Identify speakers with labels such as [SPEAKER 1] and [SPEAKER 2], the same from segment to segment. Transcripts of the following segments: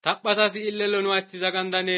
[SPEAKER 1] taphasasi illelo nu achi zagandane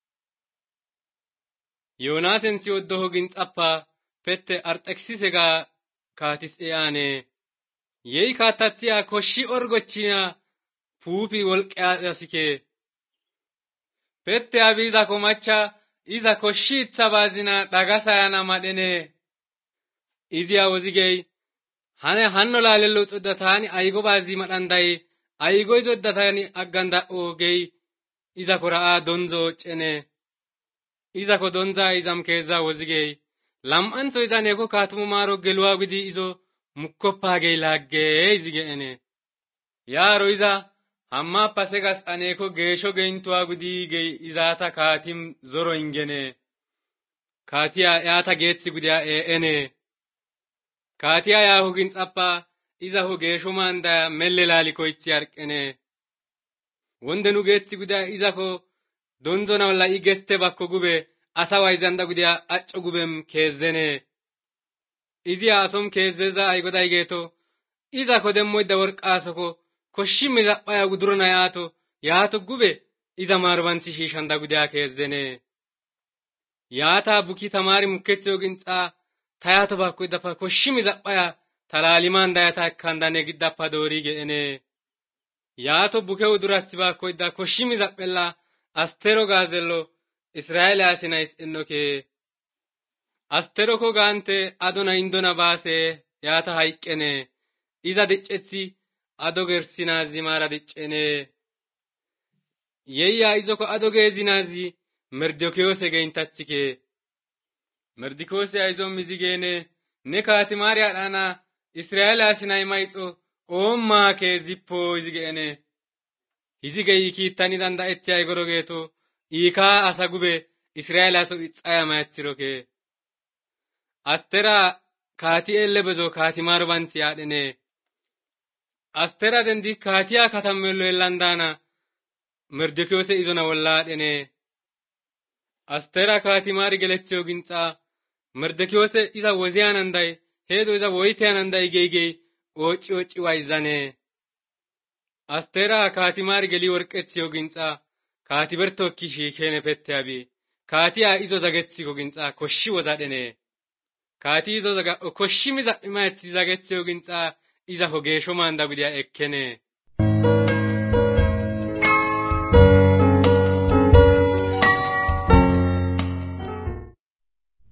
[SPEAKER 1] Yoonasensi oddo hogin xappa pette Arxekisisega kaatis e'aane yei kaatatsiya koshi orgochina puupi wolqeasike pette abiza komacha iza koshi itsabazina dagasayana madene izia wozigey hane hanno laalelo xoddatani aygo bazi madandai aygo izoddatani agganda ogey iza koraa donzo cene iza ko donza izam keza wozigey lam'anso iza neko katumu maro gelwa gidi izo mukkoppaagey lagge izigeene yaaro iza hamma pasegas aneko geesho geintuwa gudi gey izata kaatim zoro ingene kaatiya yaata geetsi gudiya eene kaatiya yaa hugin xappa iza ho geesho manda melle laalikoythi arqene wonde nu geetsi gudiya iza ko donzona walla i geste bakko gube asa wayzanda gudiya acco gubem keezene izi asom keezeza aygoday geeto iza ko demmoyda worqaasoko koshi mizaphaya gudurona yaato gube iza marbansi shiishanda gudiya keezene yaata buki tamari mukkethi yoginxa tayato bakko idappa koshi mizaphaya talaalimanda yata ekkandane giddappa doori geene yaato buke udurathi bakko idda koshi mizaphella astero gaazello Israa'eele asinayis ennoke astero ko gaante adona indona baase yaata hayqqene iza diccethi ado gersinazi mara diccene yeyya izoko ado geezinazi merdokiyose geintathike merdikiyose ayzo mizigene ne kaatimari adhana Israa'eele asinay mayxo oommaa keezippo izigeene hizigey kiittani danda'ethi aygoro geeto iikaa asa gube Israa'eele aso ixxaya mayathiroke astera kaati elle bezo kaatimaro bansi yaadhene astera dendi kaatiya katamello ellandana merdokiyose izona wollaadhene astera kaatimari gelethiyo ginxa merdokiyose iza woziyananday heedo iza woyteyananday geygey ooci wayzane astera kaatimari geli worqethiyo ginxa kaati bertokki shiikene pette abi kaatiya izo zagethiko ginxa koshi wozadhene kaati izo koshi mizaphima ethi zagethiyo ginxa iza ho geesho manda gudiya ekkene